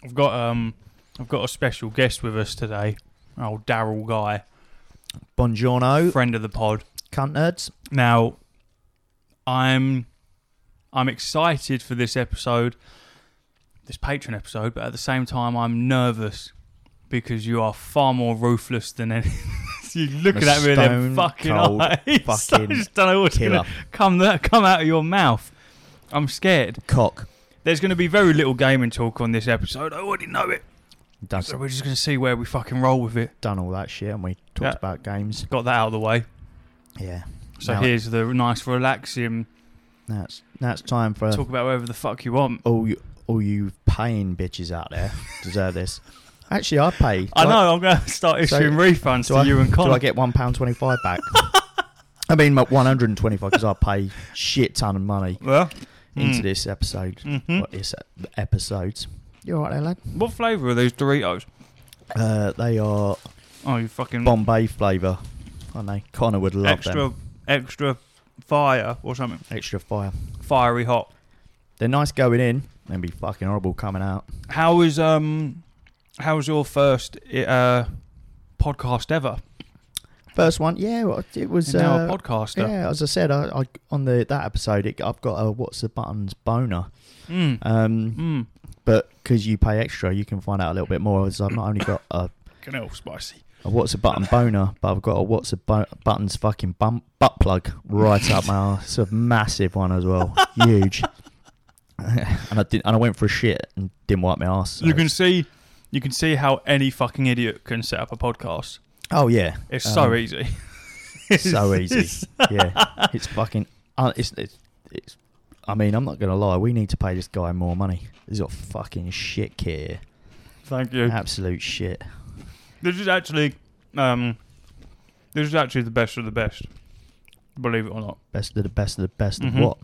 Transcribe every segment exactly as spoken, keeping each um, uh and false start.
I've got um, I've got a special guest with us today. Old Daryl Guy, Buongiorno, friend of the pod. cunt nerds. Now, I'm I'm excited for this episode, this Patreon episode, but at the same time, I'm nervous because you are far more ruthless than any. You're looking at me with them fucking eyes. Fucking I just don't know what's killer. going to come there, come out of your mouth. I'm scared. Cock. There's going to be very little gaming talk on this episode. I already know it. Done, So we're just going to see where we fucking roll with it. done all that shit, and we talked Yeah. about games. Got that out of the way. Yeah. So Now- here's the nice, relaxing. Now it's now it's time for Talk about whatever the fuck you want. all you all you paying bitches out there deserve this. Actually, I pay. I Do know. I'm going to start So, issuing refunds do to I, you and do Connor. I get one pound twenty five back? I mean, one hundred and twenty five because I pay shit ton of money well, into mm. this episode. Mhm. What is it? Episodes? You alright there, lad? What flavour are these Doritos? Uh, they are Oh, you fucking Bombay flavour. I know. Connor would love extra, them. extra fire or something. Extra fire. Fiery hot. They're nice going in. They'd be fucking horrible coming out. How was um, how was your first uh podcast ever? First one, yeah, well, it was. You're now Uh, a podcaster. yeah, as I said, I, I on the that episode, it, I've got a what's the buttons boner. Mm. Um, Mm. but because you pay extra, you can find out a little bit more. As I've not only got a, Fucking hell, spicy. a what's a button boner, but I've got a what's a bu- buttons fucking bum, butt plug right up my arse. It's a massive one as well, huge. and I did, and I went for a shit and didn't wipe my arse. So You can it's- see, you can see how any fucking idiot can set up a podcast. Oh yeah, It's Um, so easy. so easy. Yeah, it's fucking. Uh, it's, it's it's. I mean, I'm not gonna lie. We need to pay this guy more money. He's got fucking shit kit here. Thank you. Absolute shit. This is actually, um, this is actually the best of the best. Believe it or not, Best of the best of the best Mhm. of what?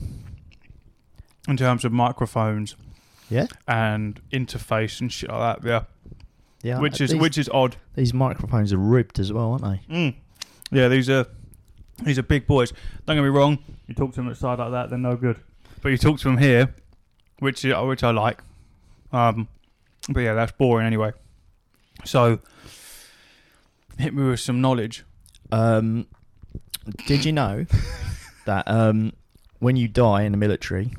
in terms of microphones Yeah, and interface and shit like that. Yeah, yeah. which is these, which is odd. these microphones are ribbed as well, aren't they? Mm. Yeah, these are these are big boys. Don't get me wrong. You talk to them at the side like that, they're no good. But you talk to them here, which I- which I like. Um, but yeah, that's boring anyway. So hit me with some knowledge. Um, did you know that um, when you die in the military,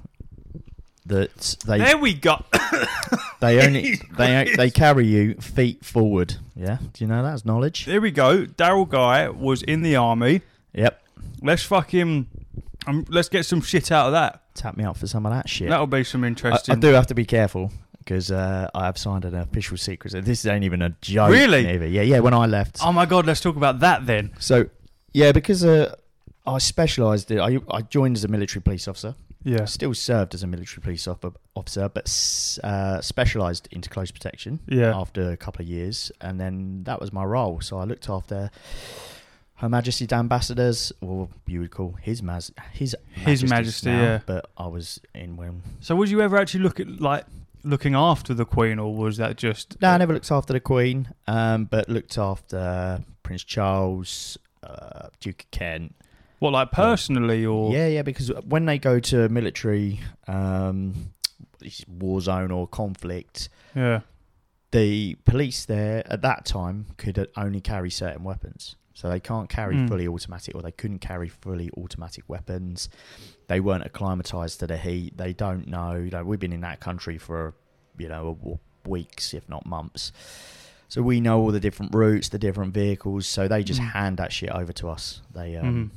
that they There we go. they only they they carry you feet forward? Yeah, do you know that's knowledge? There we go. Daryl Guy was in the army. Yep. Let's fucking um, let's get some shit out of that. Tap me up for some of that shit. That'll be some I, interesting. I do have to be careful because uh, I have signed an official secret. So this ain't even a joke. Really? Neither. Yeah, yeah. When I left, Oh my god, let's talk about that then. so yeah, because uh, I specialised. I I joined as a military police officer. Yeah. Still served as a military police op- officer, but s- uh, specialised into close protection. Yeah. After a couple of years, and then that was my role. So I looked after Her Majesty's ambassadors, or you would call his mas his His Majesty's Majesty, now, yeah. But I was in when. So would you ever actually look at like looking after the Queen, or was that just? No, I never looked after the Queen, um, but looked after Prince Charles, uh, Duke of Kent. What, like personally, or? Yeah, yeah, because when they go to military um, war zone or conflict, Yeah. the police there at that time could only carry certain weapons. So they can't carry Mm. fully automatic, or they couldn't carry fully automatic weapons. They weren't acclimatized to the heat. They don't know. You know, we've been in that country for, you know, weeks, if not months. So we know all the different routes, the different vehicles. So they just Mm. hand that shit over to us. They, um, Mhm.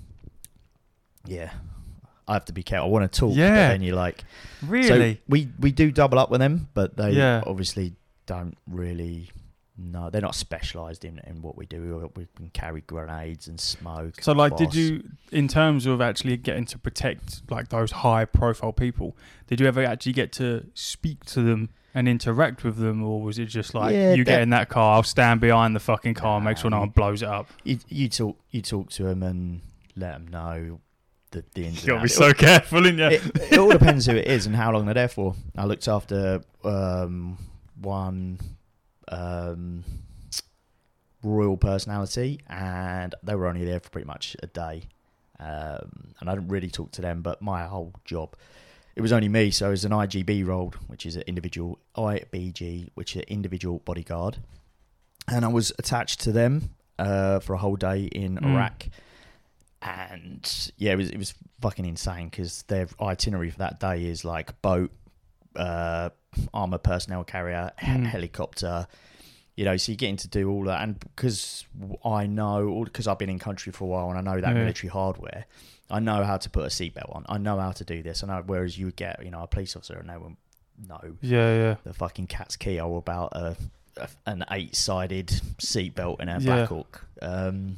yeah. I have to be careful. I want to talk, Yeah. but then you're like, Really? so we we do double up with them, but they Yeah. obviously don't really. No, they're not specialised in, in what we do. We can carry grenades and smoke. So, like, did boss. you, in terms of actually getting to protect like those high-profile people, did you ever actually get to speak to them and interact with them, or was it just like Yeah, you that- get in that car, I'll stand behind the fucking car, and make sure no Nah, one blows it up? You, you talk you talk to them and let them know the, the ins You and gotta be outs. so careful, innit you? It, it all depends who it is and how long they're there for. I looked after um, one um, royal personality, and they were only there for pretty much a day. Um, and I didn't really talk to them, but my whole job it was only me, so it was an I G B role, which is an individual I B G, which is an individual bodyguard, and I was attached to them uh, for a whole day in Mm. Iraq. And yeah, it was it was fucking insane because their itinerary for that day is like boat, uh, armor personnel carrier, he- Mm. helicopter. You know, so you're getting to do all that, and because I know, because I've been in country for a while, and I know that Yeah. military hardware, I know how to put a seatbelt on. I know how to do this. I know. Whereas you would get, you know, a police officer, and they wouldn't know Yeah, yeah. the fucking cat's keyhole about a, a an eight-sided seatbelt in a Yeah. Black Hawk. Um,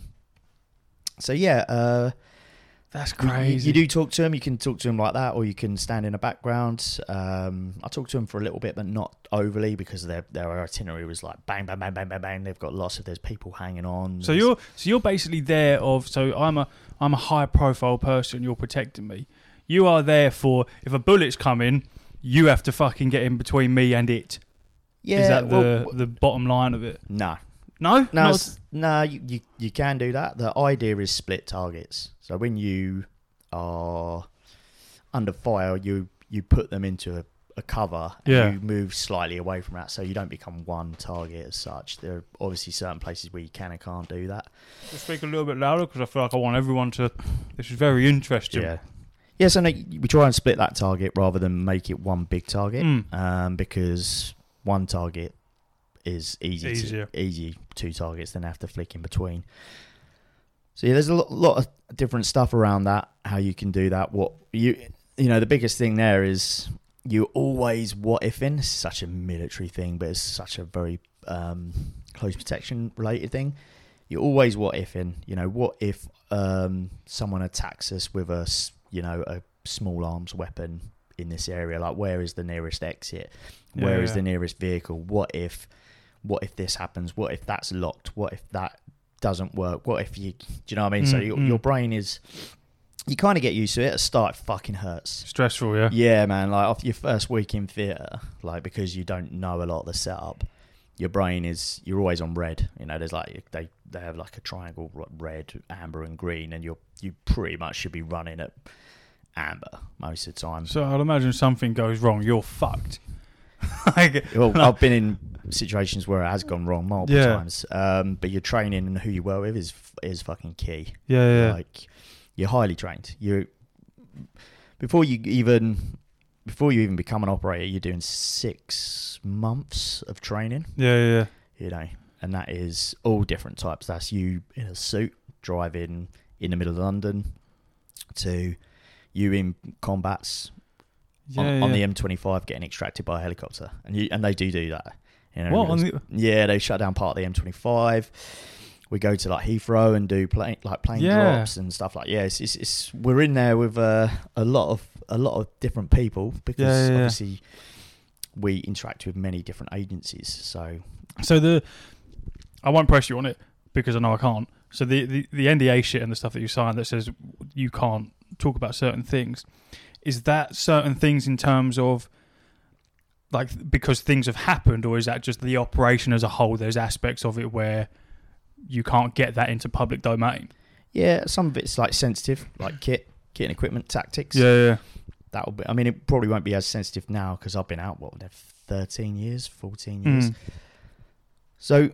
so yeah, uh, That's you- you- crazy. You, do talk to them. You can talk to them like that, or you can stand in the background. Um, I talked to them for a little bit, but not overly, because their their itinerary was like bang, bang, bang, bang, bang, bang. They've got lots of there's people hanging on. So There's- you're so you're basically there of so I'm a I'm a high profile person. You're protecting me. You are there for if a bullet's coming, you have to fucking get in between me and it. yeah. Is that the well, the bottom line of it? no, No, no, Not- it's- no. You, you you can do that. The idea is split targets. So when you are under fire, you you put them into a, a cover, and Yeah. you move slightly away from that, so you don't become one target as such. There are obviously certain places where you can and can't do that. Just speak a little bit louder because I feel like I want everyone to. This is very interesting. Yeah. Yeah, so no, we try and split that target rather than make it one big target, Mm. um, because one target is easy, Easier. to, easy two targets, then have to flick in between. So yeah, there's a lot, lot of different stuff around that, how you can do that. What you you know, the biggest thing there is you always what ifing. It's such a military thing, but it's such a very um, close protection related thing. You're always what ifing. You know, what if um, someone attacks us with a s- you know a small arms weapon in this area? Like, where is the nearest exit? Where Yeah, is yeah. the nearest vehicle? What if what if this happens? What if that's locked? What if that doesn't work? What if you do you know what I mean? so Mm, your, mm. your brain is, you kind of get used to it. At the start, it fucking hurts. Stressful, yeah. Yeah, man. Like after your first week in theatre, like because you don't know a lot of the setup, your brain is you're always on red. You know, there's like they they have like a triangle, red, amber, and green, and you're you pretty much should be running at amber most of the time. So I'd imagine something goes wrong, you're fucked. Like, Well, I've been in situations where it has gone wrong multiple Yeah. times. Um, but your training and who you work with is is fucking key. yeah, yeah. Like you're highly trained. You before you even before you even become an operator, you're doing six months of training. yeah, yeah, yeah. You know, and that is all different types. That's you in a suit driving in the middle of London, to you in combats Yeah, on, yeah. on the M twenty-five getting extracted by a helicopter, and you and they do do that. You know, What, on the- yeah, they shut down part of the M twenty-five. We go to like Heathrow and do plane like plane Yeah. drops and stuff like. Yeah, it's, it's, it's we're in there with uh, a lot of a lot of different people because Yeah, yeah, yeah. obviously we interact with many different agencies. So So the, I won't press you on it because I know I can't. So the, the, the N D A shit and the stuff that you sign that says you can't talk about certain things, is that certain things in terms of like because things have happened, or is that just the operation as a whole? There's aspects of it where you can't get that into public domain. yeah, some of it's like sensitive, like kit, kit and equipment tactics. Yeah, That'll be. I mean, it probably won't be as sensitive now because I've been out what thirteen years, fourteen years. Mm. So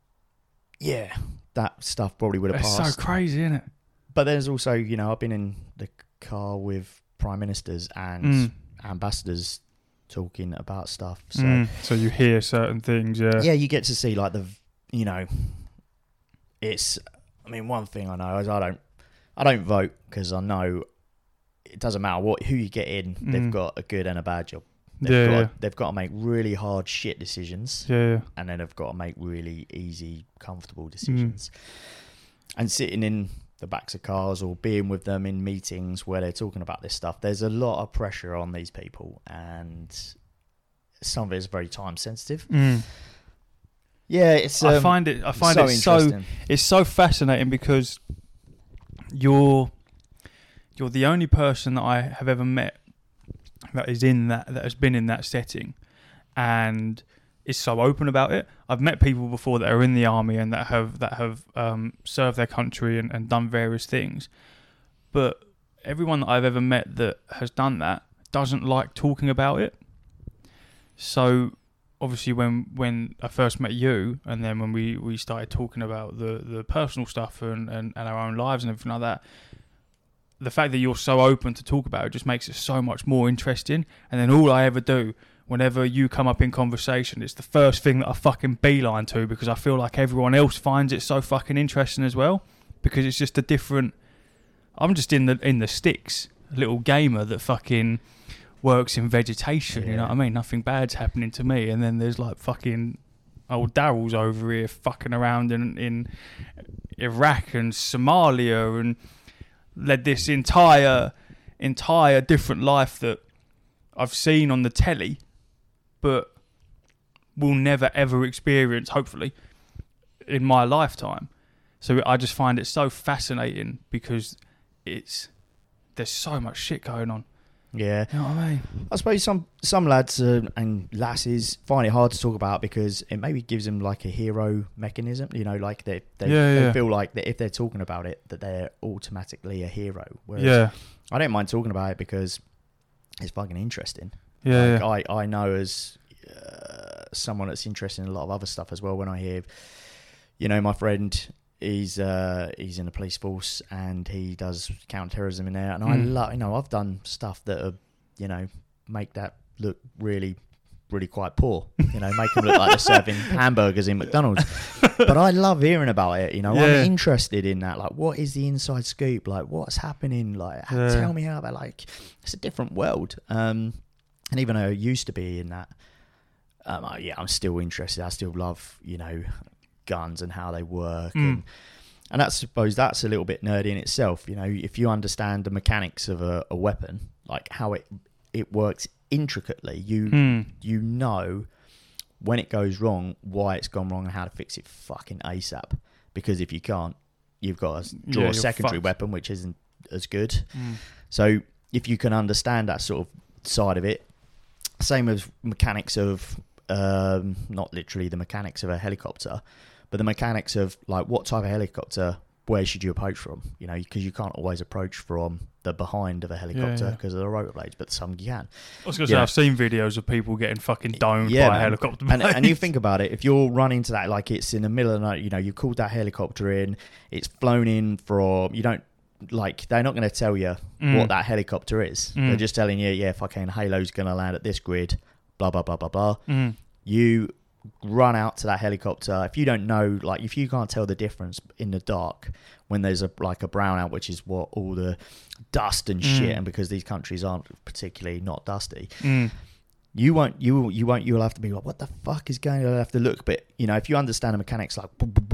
yeah, that stuff probably would have It's passed. so crazy, isn't it? But there's also, you know, I've been in the car with prime ministers and Mm. ambassadors talking about stuff. So Mm. So you hear certain things, yeah. yeah, you get to see like the, you know, it's. I mean, one thing I know is I don't, I don't vote because I know it doesn't matter what who you get in. Mm. They've got a good and a bad job. They've Yeah, got yeah. they've got to make really hard shit decisions, Yeah, yeah. and then they've got to make really easy, comfortable Mm. decisions. And sitting in the backs of cars or being with them in meetings where they're talking about this stuff, there's a lot of pressure on these people, and some of it is very time sensitive. Mm. Yeah, it's. Um, I find it. I find so it so. interesting. It's so fascinating because you're you're the only person that I have ever met that is in that that has been in that setting and is so open about it. I've met people before that are in the army and that have that have um, served their country and, and done various things, but everyone that I've ever met that has done that doesn't like talking about it. So obviously when when I first met you, and then when we, we started talking about the, the personal stuff and, and, and our own lives and everything like that, the fact that you're so open to talk about it just makes it so much more interesting. And then all I ever do, whenever you come up in conversation, it's the first thing that I fucking beeline to, because I feel like everyone else finds it so fucking interesting as well, because it's just a different... I'm just in the in the sticks, a little gamer that fucking works in vegetation, yeah. You know what I mean? Nothing bad's happening to me. And then there's like fucking old Daryl's over here fucking around in, in Iraq and Somalia, and led this entire entire different life that I've seen on the telly, but will never ever experience, hopefully, in my lifetime. So I just find it so fascinating, because it's there's so much shit going on. Yeah, you know what I mean? I suppose some some lads uh, and lasses find it hard to talk about, because it maybe gives them like a hero mechanism. You know, like they they, yeah, they yeah. feel like that if they're talking about it, that they're automatically a hero. Whereas yeah, I don't mind talking about it because it's fucking interesting. Yeah, like yeah. I I know as uh, someone that's interested in a lot of other stuff as well. When I hear, you know, my friend. He's uh, he's in the police force and he does counter-terrorism in there, and mm. I love, you know, I've done stuff that are, you know, make that look really, really quite poor. You know, make them look like they're serving hamburgers in McDonald's. But I love hearing about it. You know, yeah. I'm interested in that. Like, what is the inside scoop? Like, what's happening? Like, yeah. tell me how about. Like, it's a different world. Um, and even though I used to be in that, um, I, yeah, I'm still interested. I still love, you know, guns and how they work, mm. and and I suppose that's a little bit nerdy in itself. You know, if you understand the mechanics of a, a weapon, like how it it works intricately, you mm. you know when it goes wrong, why it's gone wrong, and how to fix it fucking ASAP. Because if you can't, you've got to draw yeah, a secondary fucked. weapon, which isn't as good. Mm. So if you can understand that sort of side of it, same as mechanics of um, not literally the mechanics of a helicopter, but the mechanics of like what type of helicopter, where should you approach from? You know, because you can't always approach from the behind of a helicopter because yeah, yeah. of the rotor blades, but some you can. I was going to say, know. I've seen videos of people getting fucking domed yeah, by man. a helicopter. And, and you think about it, if you're running to that, like it's in the middle of the night, you know, you called that helicopter in, it's flown in from, you don't, like, they're not going to tell you mm. what that helicopter is. Mm. They're just telling you, yeah, fucking Halo's going to land at this grid, blah, blah, blah, blah, blah. Mm. You run out to that helicopter. If you don't know, like if you can't tell the difference in the dark when there's a like a brownout, which is what all the dust and shit, mm. and because these countries aren't particularly not dusty, mm. you won't you you won't you'll have to be like, what the fuck is going on? You'll have to look. But you know, if you understand the mechanics, like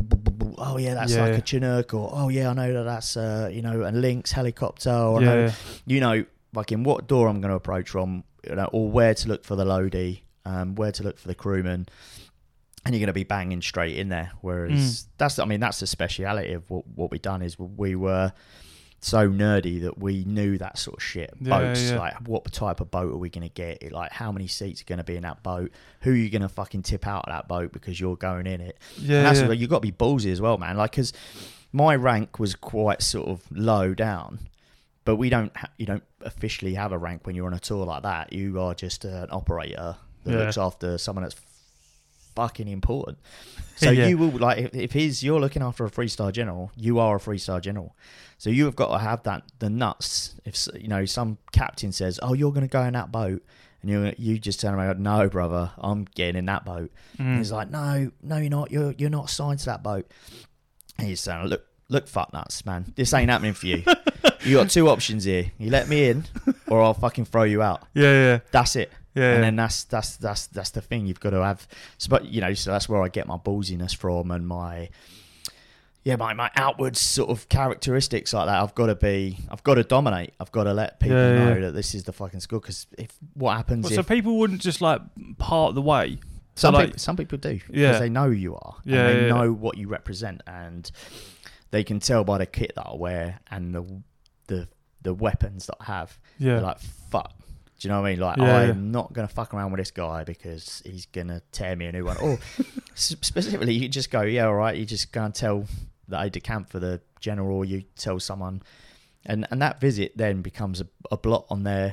oh yeah, that's yeah. like a Chinook, or oh yeah, I know that that's uh, you know, a Lynx helicopter, or yeah. know, you know, like in what door I'm going to approach from, you know, or where to look for the loadie. Um, where to look for the crewman, and you're going to be banging straight in there. Whereas mm. that's, I mean, that's the speciality of what what we done is we were so nerdy that we knew that sort of shit. Yeah, Boats, yeah. like what type of boat are we going to get? Like how many seats are going to be in that boat? Who are you going to fucking tip out of that boat because you're going in it? Yeah, and that's yeah. what, you've got to be ballsy as well, man. Like, because my rank was quite sort of low down. But we don't, ha- you don't officially have a rank when you're on a tour like that. You are just uh, an operator that yeah. looks after someone that's fucking important. So yeah. you will, like, if, if he's, you're looking after a three-star general, you are a three-star general. So you have got to have that, the nuts. If, you know, some captain says, oh, you're going to go in that boat, and you you just turn around and go, no, brother, I'm getting in that boat. Mm. And he's like, no, no, you're not. You're you're not assigned to that boat. And he's saying, look, look, fuck nuts, man. This ain't happening for you. You got two options here. You let me in, or I'll fucking throw you out. Yeah, yeah. That's it. Yeah, and yeah. then that's that's that's that's the thing you've got to have. So, but you know, so that's where I get my ballsiness from, and my yeah, my my outward sort of characteristics like that. I've got to be, I've got to dominate. I've got to let people yeah, know yeah. that this is the fucking school. Because if what happens, well, if, so people wouldn't just like part the way. Some so like, people, some people do because yeah. they know who you are. Yeah, and they yeah, know yeah. what you represent, and they can tell by the kit that I wear and the the the weapons that I have. Yeah, they're like fuck. Do you know what I mean? Like, yeah, I'm yeah. not going to fuck around with this guy because he's going to tear me a new one. Or specifically, you just go, yeah, all right. You just go and tell the aide de camp for the general, or you tell someone. And, and that visit then becomes a, a blot on their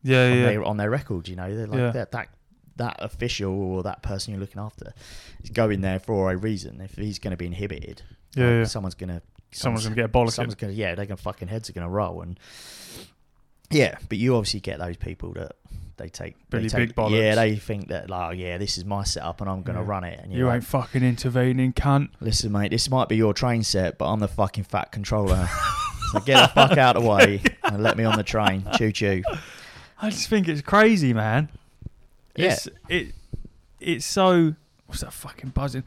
Yeah, on yeah. their on their record. You know, they're like Yeah. that that that official or that person you're looking after is going there for a reason. If he's going to be inhibited, Yeah, like, yeah. someone's going to Someone's going to get a bollock. someone's going to yeah, they're going to fucking heads are going to roll and yeah. But you obviously get those people that they take Really they take, big bollocks. Yeah, they think that like, oh, yeah, this is my setup and I'm going to Yeah. run it. And you're You like, ain't fucking intervening, cunt. listen, mate, this might be your train set, but I'm the fucking fat controller. So get the fuck out of the way and let me on the train. Choo choo. I just think it's crazy, man. Yeah. It's, it, it's so... What's that fucking buzzing?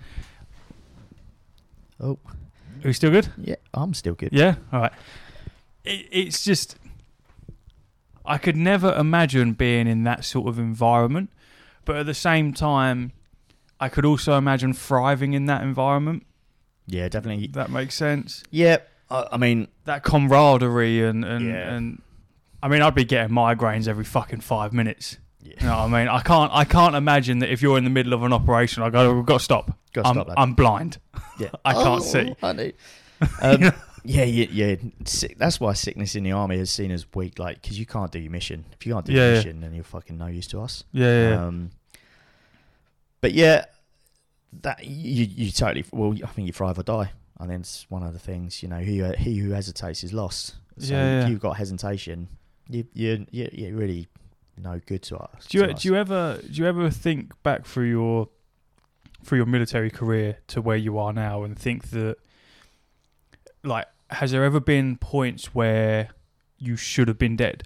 Oh, Are we still good? yeah, I'm still good. Yeah? All right. It, it's just... I could never imagine being in that sort of environment, but at the same time, I could also imagine thriving in that environment. Yeah, definitely. That makes sense. Yeah, I, I mean, That camaraderie and... and, Yeah. and I mean, I'd be getting migraines every fucking five minutes. yeah. You know what I mean? I can't I can't imagine that if you're in the middle of an operation, I go, we've got to stop. Gotta I'm, stop, lad. I'm blind. Yeah. I can't Oh, see. honey. Um, yeah, yeah, yeah. Sick, that's why sickness in the army is seen as weak, like, because you can't do your mission. If you can't do Yeah, your yeah. mission, then you're fucking no use to us. Yeah, yeah, yeah. Um, but yeah, that you you totally. Well, I think you thrive or die. I think it's one of the things. You know, he he who hesitates is lost. So Yeah, yeah. if you've got hesitation, you you you you're really no good to us. Do you to do you ever do you ever think back through your through your military career to where you are now and think that, like, has there ever been points where you should have been dead?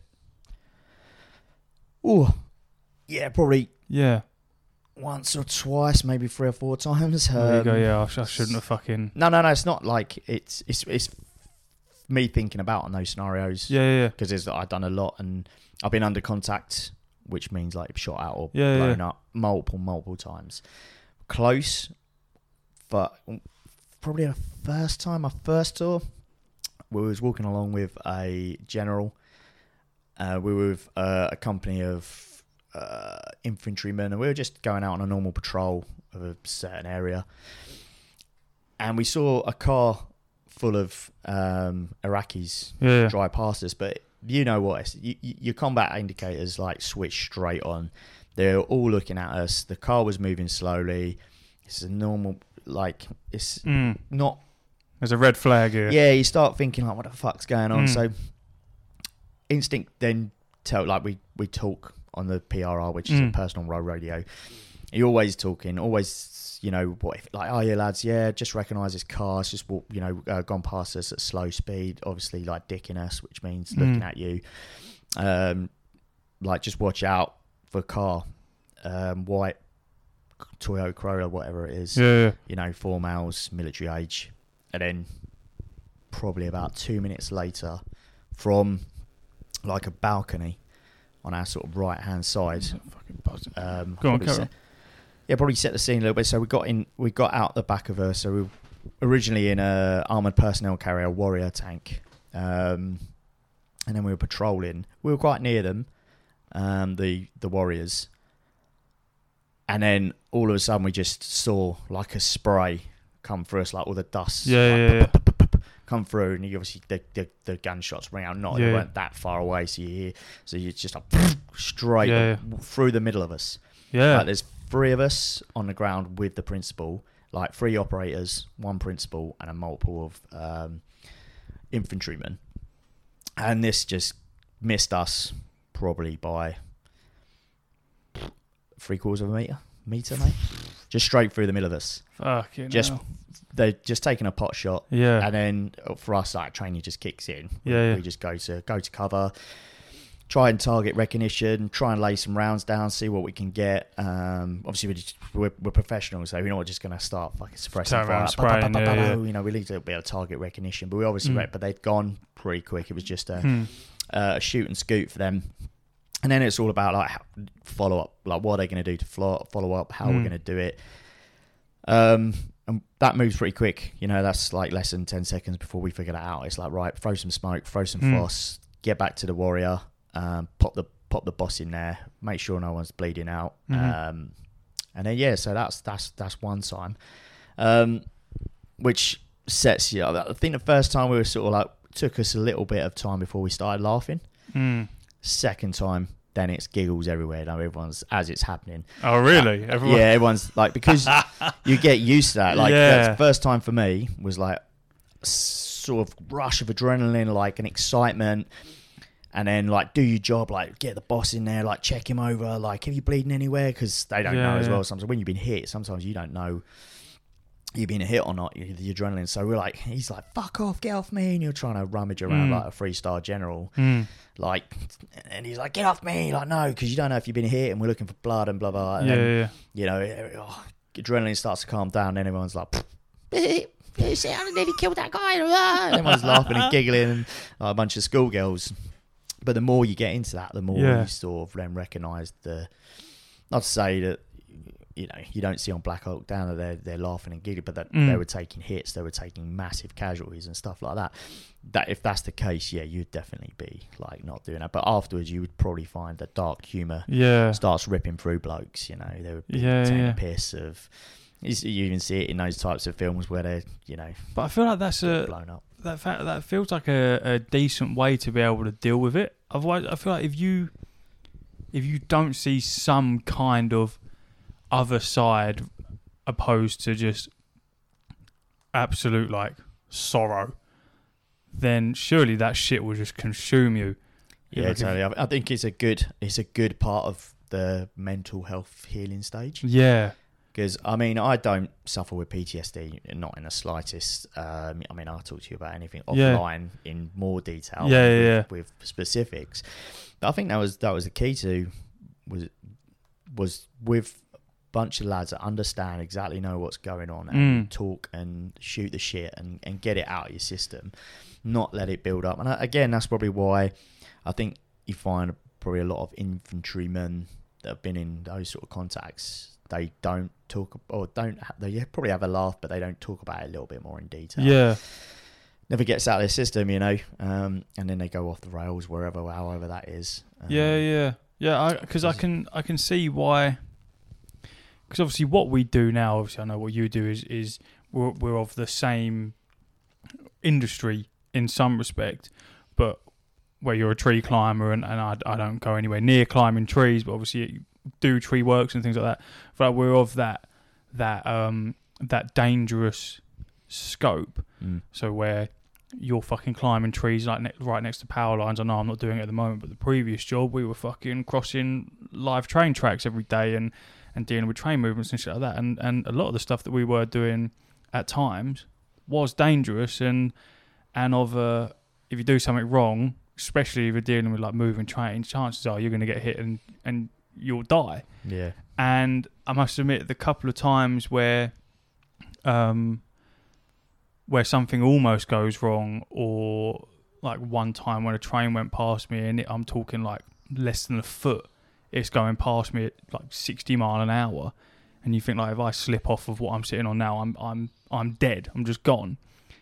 Oh, yeah, probably Yeah. once or twice, maybe three or four times. There you go. Um, Yeah, I, sh- I shouldn't have fucking. No, no, no. It's not like it's it's it's me thinking about on those scenarios. Yeah, yeah, Because I've done a lot and I've been under contact, which means like shot out or Yeah, blown yeah. up multiple, multiple times. Close, but probably the first time I first saw, we was walking along with a general. Uh, we were with uh, a company of uh, infantrymen, and we were just going out on a normal patrol of a certain area. And we saw a car full of um, Iraqis yeah. yeah. drive past us, but you know what? It's, you, you, your combat indicators like switch straight on. They're all looking at us. The car was moving slowly. It's a normal, like, it's Mm. not. There's a red flag here. Yeah, you start thinking like, what the fuck's going on? Mm. So instinct then tell like we we talk on the P R R, which is Mm. a personal road radio. You're always talking, always, you know, what if, like, oh yeah, lads, yeah, just recognise this car. It's just walk, you know, uh, gone past us at slow speed. Obviously, like dicking us, which means looking Mm. at you. Um, like just watch out for car, um, white Toyota Corolla, whatever it is. Yeah, yeah. You know, four males, military age, and then probably about two minutes later, from like a balcony on our sort of right hand side. Fucking buzzing. Um, Go on, probably carry set- on. Yeah, probably set the scene a little bit. So we got in, we got out the back of her. So we were originally in a armored personnel carrier Warrior tank, um, and then we were patrolling. We were quite near them, um, the the Warriors, and then all of a sudden we just saw like a spray come through us, like all the dust, Yeah, like, yeah, yeah. come through, and you obviously the, the the gunshots ring out. Not Yeah. they weren't that far away, so you hear, so you just like straight Yeah, through the middle of us. Yeah. Like there's three of us on the ground with the principal, like three operators, one principal, and a multiple of um, infantrymen. And this just missed us probably by three quarters of a meter, meter, mate. Just straight through the middle of us. Fucking Just hell. they're just taking a pot shot, Yeah. and then for us, like training just kicks in. Yeah, yeah. We just go to go to cover. Try and target recognition, try and lay some rounds down, see what we can get. Um, obviously, we're, just, we're, we're professionals, so we're not just going to start fucking suppressing Turn fire. around, spraying, Ba- ba- ba- ba- yeah, ba- yeah. You know, we need a bit of target recognition, but we obviously, Mm. rec- but they'd gone pretty quick. It was just a, Hmm. uh, a shoot and scoot for them. And then it's all about like how, follow up, like what are they going to do to follow, follow up, how Mm. we're going to do it. Um, and that moves pretty quick. You know, that's like less than ten seconds before we figure that out. It's like, right, throw some smoke, throw some Mm. floss, get back to the Warrior, um, pop the pop the boss in there, make sure no one's bleeding out. Mhm. Um, and then yeah, so that's that's that's one time, um, which sets you up. I think the first time we were sort of like took us a little bit of time before we started laughing. Hmm. Second time, then it's giggles everywhere. Now everyone's as it's happening. Oh, really? Uh, Everyone... Yeah, everyone's like, because you get used to that. Like Yeah. the first time for me was like sort of rush of adrenaline, like an excitement. And then, like, do your job, like, get the boss in there, like, check him over, like, are you bleeding anywhere? Because they don't Yeah, know as yeah. well. Sometimes when you've been hit, sometimes you don't know you've been hit or not, the adrenaline. So we're like, he's like, fuck off, get off me. And you're trying to rummage around Mm. like a three-star general. Mm. Like, and he's like, get off me. Like, no, because you don't know if you've been hit and we're looking for blood and blah, blah. And Yeah, then, yeah. you know, oh, adrenaline starts to calm down. And everyone's like, you see, I nearly killed that guy. And everyone's laughing and giggling and like, a bunch of schoolgirls. But the more you get into that, the more Yeah. you sort of then recognise the. Not to say that, you know, you don't see on Black Hawk Down that they're they're laughing and giggling, but that Mm. they were taking hits, they were taking massive casualties and stuff like that. That if that's the case, yeah, you'd definitely be like not doing that. But afterwards, you would probably find that dark humour Yeah. starts ripping through blokes. You know, they would be Yeah, taking yeah. a piss of. You s- you even see it in those types of films where they're, you know, But I feel like that's get a blown up. that fact, that feels like a, a decent way to be able to deal with it. Otherwise, I feel like if you if you don't see some kind of other side opposed to just absolute like sorrow, then surely that shit will just consume you. Yeah, Like if- totally. I I think it's a good it's a good part of the mental health healing stage. Yeah. Because, I mean, I don't suffer with P T S D, not in the slightest. Um, I mean, I'll talk to you about anything Yeah. offline in more detail Yeah, with, yeah, yeah. with specifics. But I think that was that was the key to, was was with a bunch of lads that understand, exactly know what's going on, and Mm. talk and shoot the shit and, and get it out of your system, not let it build up. And I, again, that's probably why I think you find probably a lot of infantrymen that have been in those sort of contacts, they don't talk or don't ha- they probably have a laugh, but they don't talk about it a little bit more in detail. Yeah. Never gets out of their system, you know, um, and then they go off the rails wherever, however that is. Um, Yeah, yeah, yeah. Because I, I can, I can see why. Because obviously, what we do now, obviously, I know what you do is, is we're, we're of the same industry in some respect, but where you're a tree climber and, and I, I don't go anywhere near climbing trees, but obviously you do tree works and things like that. But we're of that that um that dangerous scope. Mm. So where you're fucking climbing trees like ne- right next to power lines. I know I'm not doing it at the moment, but the previous job we were fucking crossing live train tracks every day and, and dealing with train movements and shit like that. And and a lot of the stuff that we were doing at times was dangerous and and of uh, if you do something wrong, especially if you're dealing with like moving trains, chances are you're going to get hit and and you'll die. Yeah. And I must admit, the couple of times where, um, where something almost goes wrong, or like one time when a train went past me, and it, I'm talking like less than a foot, it's going past me at like sixty mile an hour, and you think like if I slip off of what I'm sitting on now, I'm I'm I'm dead. I'm just gone.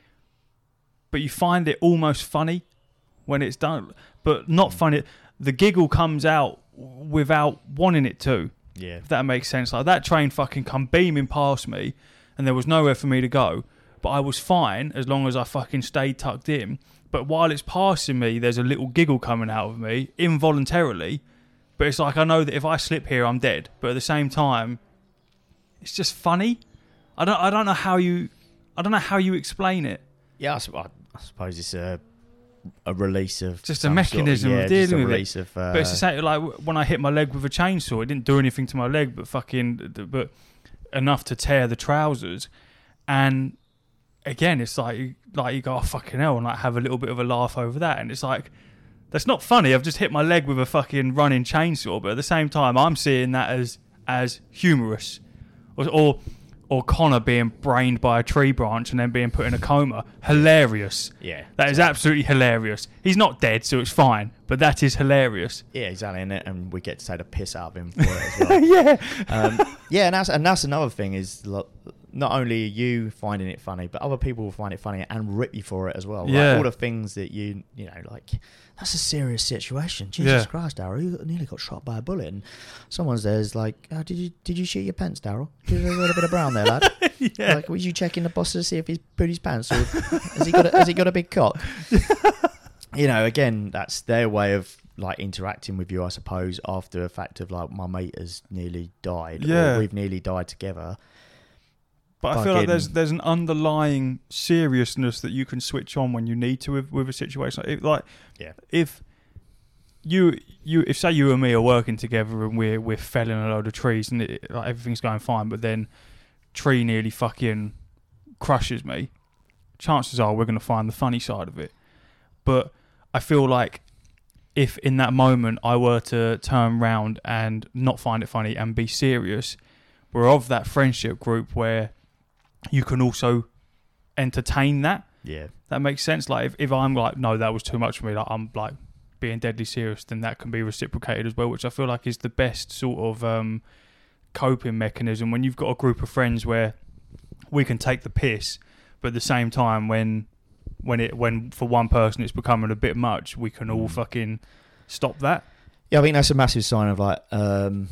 But you find it almost funny when it's done, but not funny. The giggle comes out without wanting it to. Yeah. If that makes sense. Like that train fucking come beaming past me and there was nowhere for me to go. But I was fine as long as I fucking stayed tucked in. But while it's passing me, there's a little giggle coming out of me, involuntarily. But it's like I know that if I slip here, I'm dead. But at the same time, it's just funny. I don't I don't know how you I don't know how you explain it. Yeah, I, sup- I I suppose it's a a release of Just a some mechanism sort of of, yeah, just dealing a with it. release of, uh, But it's the same, like when I hit my leg with a chainsaw, it didn't do anything to my leg, but fucking, but enough to tear the trousers. And again, it's like, like you go, oh, fucking hell, and like have a little bit of a laugh over that. And it's like, that's not funny. I've just hit my leg with a fucking running chainsaw, but at the same time, I'm seeing that as as humorous, or. or Or Connor being brained by a tree branch and then being put in a coma. Hilarious. yeah, That is absolutely hilarious. He's not dead, so it's fine. But that is hilarious. yeah, exactly, and, and we get to take the piss out of him for it as well. Yeah. um, yeah, and that's and that's another thing is lo- not only are you finding it funny, but other people will find it funny and rip you for it as well. Yeah. Like all the things that you you know, like that's a serious situation. Jesus Yeah. Christ, Daryl, you nearly got shot by a bullet, and someone's there's like, oh, did you did you shoot your pants, Daryl? Did you a little bit of brown there, lad? Yeah. Like, was you checking the boss to see if he's put his pants, or has he got a, has he got a big cock? You know, again, that's their way of like interacting with you, I suppose, after the fact of like my mate has nearly died, Yeah. or we've nearly died together. But I feel like there's there's an underlying seriousness that you can switch on when you need to with, with a situation. Like, if, like Yeah. if you you if say you and me are working together and we're we're felling a load of trees and it, like everything's going fine, but then tree nearly fucking crushes me, chances are we're going to find the funny side of it. But I feel like if in that moment I were to turn around and not find it funny and be serious, we're of that friendship group where you can also entertain that. Yeah. That makes sense. Like if, if I'm like, no, that was too much for me, like I'm like being deadly serious, then that can be reciprocated as well, which I feel like is the best sort of um, coping mechanism when you've got a group of friends where we can take the piss, but at the same time when when it when for one person it's becoming a bit much, we can all fucking stop that. Yeah, I think that's a massive sign of like um,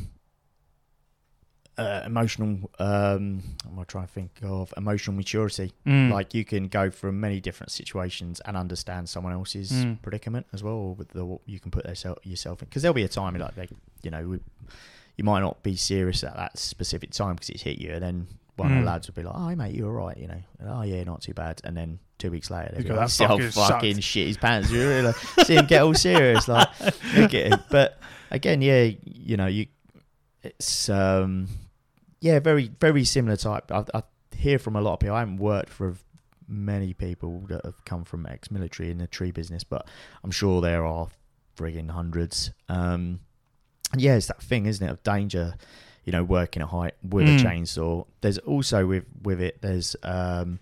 uh, emotional. Um, what am I trying to think of? Emotional maturity. Mm. Like you can go from many different situations and understand someone else's Mm. predicament as well, or with the you can put yourself yourself in. Because there'll be a time like they, you know, we, you might not be serious at that specific time because it's hit you, and then one Mm. of the lads will be like, "Oh, hey, mate, you all right?" You know, and, "Oh yeah, not too bad," and then. Two weeks later, You they'll go, be like, "That "See how fucking fucking sucked." shit his pants." You really like, see him get all serious, like, look at him. But again, yeah, you know, you, it's um, yeah, very, very similar type. I, I hear from a lot of people. I haven't worked for many people that have come from ex-military in the tree business, but I'm sure there are frigging hundreds. Um, and yeah, it's that thing, isn't it, of danger. You know, working at height with Mm. a chainsaw. There's also with with it. There's um.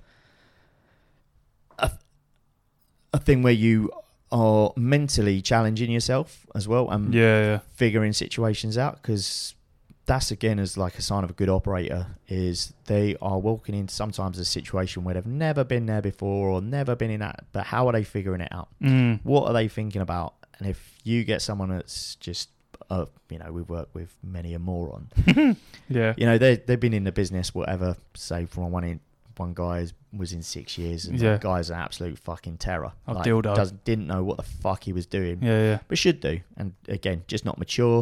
A, a thing where you are mentally challenging yourself as well and Yeah, yeah. figuring situations out, because that's again as like a sign of a good operator is they are walking into sometimes a situation where they've never been there before or never been in that, but how are they figuring it out? Mm. What are they thinking about? And if you get someone that's just uh, you know, we've worked with many a moron. Yeah. You know, they they've been in the business, whatever, say from one in one guy was in six years and Yeah. the guy's an absolute fucking terror. A Like, dildo. doesn't didn't know what the fuck he was doing. Yeah, yeah. But should do. And again, just not mature.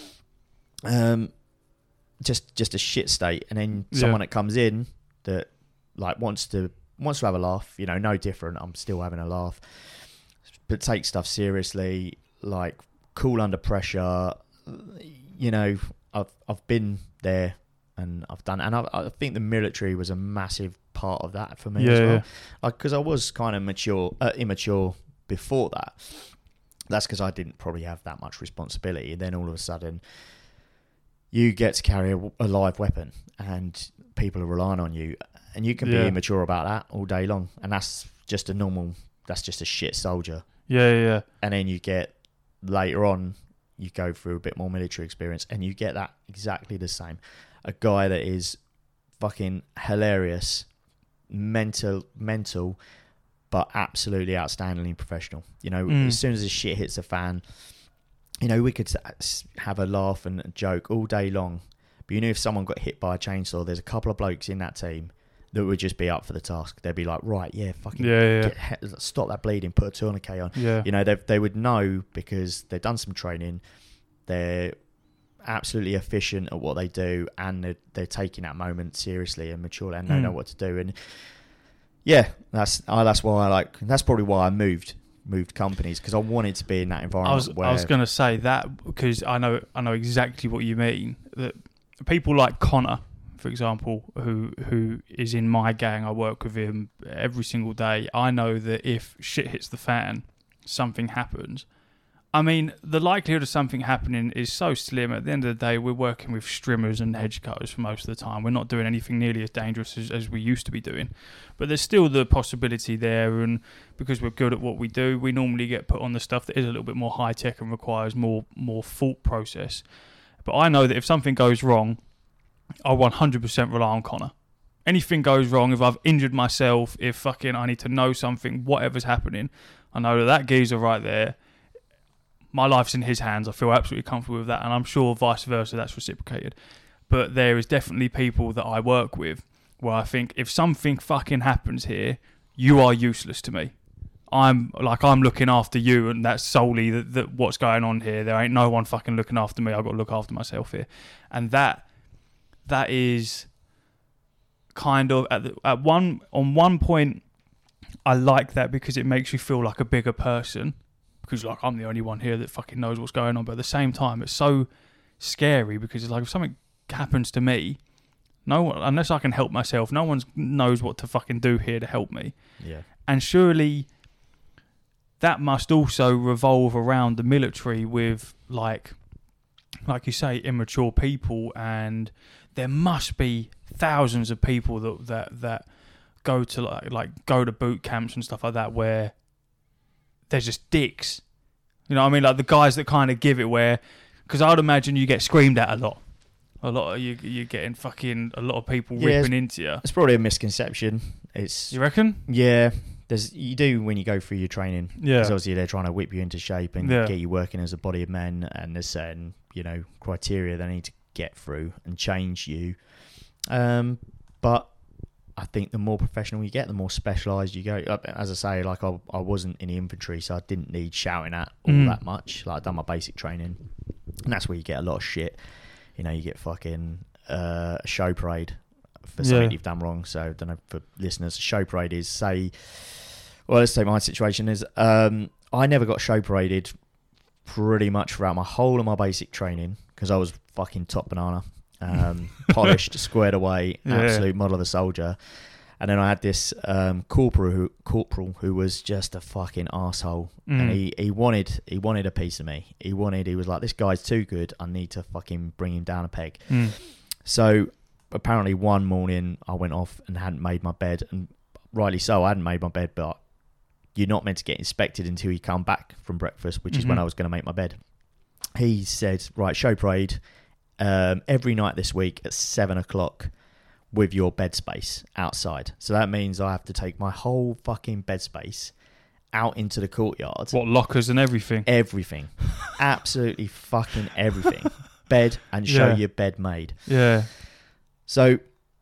Um just just a shit state. And then Yeah. someone that comes in that like wants to wants to have a laugh, you know, no different. I'm still having a laugh. But take stuff seriously, like cool under pressure. You know, I've I've been there and I've done, and I, I think the military was a massive part of that for me Yeah, as well. yeah. Like, because I was kind of mature, uh, immature before that. That's because I didn't probably have that much responsibility, and then all of a sudden, you get to carry a, a live weapon, and people are relying on you, and you can Yeah. be immature about that all day long, and that's just a normal. That's just a shit soldier. Yeah, yeah, yeah. And then you get later on, you go through a bit more military experience, and you get that exactly the same. A guy that is fucking hilarious, mental, mental, but absolutely outstandingly professional. You know, Mm. as soon as the shit hits the fan, you know, we could s- have a laugh and a joke all day long. But you know, if someone got hit by a chainsaw, there's a couple of blokes in that team that would just be up for the task. They'd be like, right, yeah, fucking Yeah, yeah, get, he- stop that bleeding, put a tourniquet on. yeah. You know, they they would know because they've done some training. They're absolutely efficient at what they do, and they're, they're taking that moment seriously and maturely, and they Mm. know what to do. And yeah, that's uh, that's why I like. That's probably why I moved moved companies, because I wanted to be in that environment. I was where I was going to say that because I know I know exactly what you mean. That people like Connor, for example, who who is in my gang, I work with him every single day. I know that if shit hits the fan, something happens. I mean, the likelihood of something happening is so slim. At the end of the day, we're working with strimmers and hedge cutters for most of the time. We're not doing anything nearly as dangerous as, as we used to be doing. But there's still the possibility there, and because we're good at what we do, we normally get put on the stuff that is a little bit more high-tech and requires more more thought process. But I know that if something goes wrong, I one hundred percent rely on Connor. Anything goes wrong, if I've injured myself, if fucking I need to know something, whatever's happening, I know that that geezer right there, my life's in his hands. I feel absolutely comfortable with that, and I'm sure vice versa, that's reciprocated. But there is definitely people that I work with where I think if something fucking happens here, you are useless to me. I'm like I'm looking after you, and that's solely the, the, what's going on here. There ain't no one fucking looking after me. I've got to look after myself here, and that that is kind of at the, at one on one point. I like that because it makes you feel like a bigger person, because like I'm the only one here that fucking knows what's going on. But at the same time, it's so scary because it's like if something happens to me, no one, unless I can help myself, no one knows what to fucking do here to help me. Yeah. And surely that must also revolve around the military with, like, like you say, immature people, and there must be thousands of people that that, that go to like, like go to boot camps and stuff like that where there's just dicks. You know what I mean? Like the guys that kind of give it where, because I'd imagine you get screamed at a lot. A lot of you, you're getting fucking a lot of people Yeah, ripping into you. It's probably a misconception. It's You reckon? yeah. There's you do when you go through your training. Yeah. Because obviously they're trying to whip you into shape and Yeah. get you working as a body of men, and there's certain you know criteria they need to get through and change you. Um, but I think the more professional you get, the more specialised you go. As I say, like I, I wasn't in the infantry, so I didn't need shouting at all Mm. that much. Like I'd done my basic training, and that's where you get a lot of shit. You know, you get fucking uh, a show parade for something Yeah. you've done wrong. So I don't know for listeners, a show parade is say, well, let's say my situation is um, I never got show paraded pretty much throughout my whole of my basic training because I was fucking top banana. Um, polished, squared away, Yeah. absolute model of a soldier. And then I had this um, corporal who corporal who was just a fucking asshole, Mm. and he, he wanted he wanted a piece of me. He wanted he was like, this guy's too good. I need to fucking bring him down a peg. Mm. So apparently one morning I went off and hadn't made my bed, and rightly so, I hadn't made my bed, but you're not meant to get inspected until you come back from breakfast, which is when Mhm. I was going to make my bed. He said, right, show parade. Um, every night this week at seven o'clock with your bed space outside. So that means I have to take my whole fucking bed space out into the courtyard. What, lockers and everything? Everything. Absolutely fucking everything. Bed and show Yeah. your bed made. Yeah. So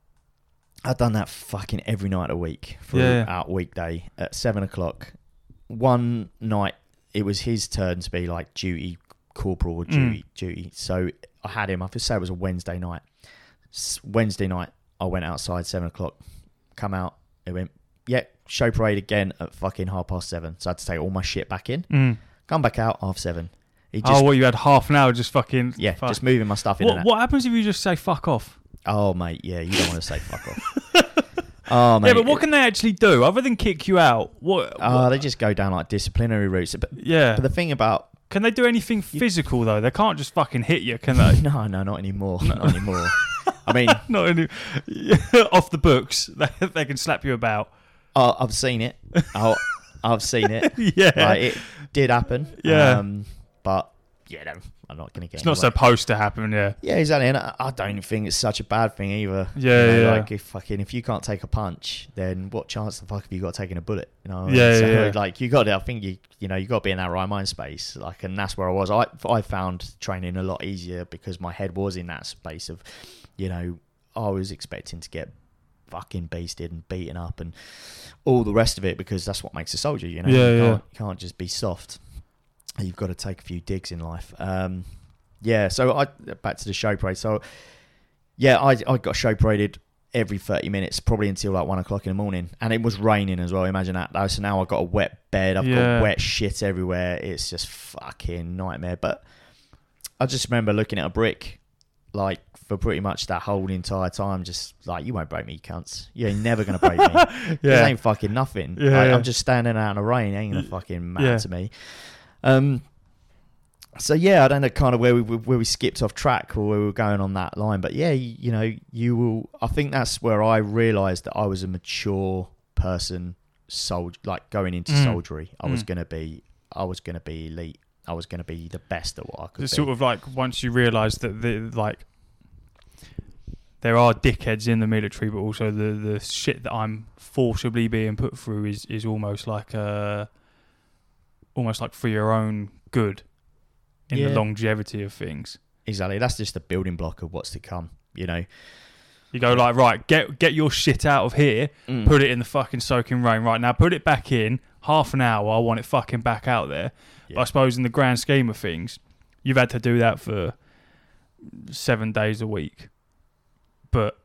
I've done that fucking every night a week Yeah. throughout weekday at seven o'clock. One night it was his turn to be like duty corporal or duty Mm. duty. So I had him. I could say it was a Wednesday night. S- Wednesday night, I went outside seven o'clock. Come out. It went, yeah, show parade again at fucking half past seven. So I had to take all my shit back in. Mm. Come back out half seven. He just, Oh, well, you had half an hour just fucking... yeah, fuck. just moving my stuff in and What, out. what happens if you just say fuck off? Oh mate, yeah, you don't want to say fuck off. Oh mate. Yeah, but what can they actually do other than kick you out? What? Oh, what- they just go down like disciplinary routes. But, yeah. but the thing about Can they do anything physical though? They can't just fucking hit you, can they? no, no, not anymore. Not anymore. I mean, Not any off the books. They, they can slap you about. uh, I've seen it. i I've seen it. Yeah. Like, it did happen. Yeah. Um, but yeah, no, I'm not going to get. It's not anywhere. supposed to happen. Yeah. Yeah, exactly. And I, I don't think it's such a bad thing either. Yeah, You know, yeah. Like if fucking if you can't take a punch, then what chance the fuck have you got taking a bullet? You know. Yeah, so, yeah, yeah. Like you got to. I think you you know you got to be in that right mind space. Like, and that's where I was. I I found training a lot easier because my head was in that space of, you know, I was expecting to get fucking beasted and beaten up and all the rest of it because that's what makes a soldier. You know. Yeah, you, yeah. Can't, you can't just be soft. You've got to take a few digs in life. Um, yeah. So I back to the show parade. So yeah, I I got show paraded every thirty minutes, probably until like one o'clock in the morning, and it was raining as well. Imagine that. So now I've got a wet bed. I've Yeah. got wet shit everywhere. It's just fucking nightmare. But I just remember looking at a brick, like for pretty much that whole entire time, just like, you won't break me, you cunts. You're never gonna break me. This Yeah. ain't fucking nothing. Yeah, Like, yeah. I'm just standing out in the rain. It ain't gonna fucking matter Yeah. to me. Um. So yeah, I don't know kind of where we where we skipped off track or where we were going on that line, but yeah, you, you know, you will. I think that's where I realised that I was a mature person, soldier, like going into Mm. soldiery. I was Mm. gonna be, I was gonna be elite. I was gonna be the best at what I could It's be. sort of like once you realise that the like there are dickheads in the military, but also the the shit that I'm forcibly being put through is is almost like uh almost like for your own good in Yeah. the longevity of things. Exactly. That's just the building block of what's to come. You know. You go like, right, get get your shit out of here, Mm. put it in the fucking soaking rain right now, put it back in. half an hour, I want it fucking back out there. Yeah. But I suppose in the grand scheme of things, you've had to do that for seven days a week. But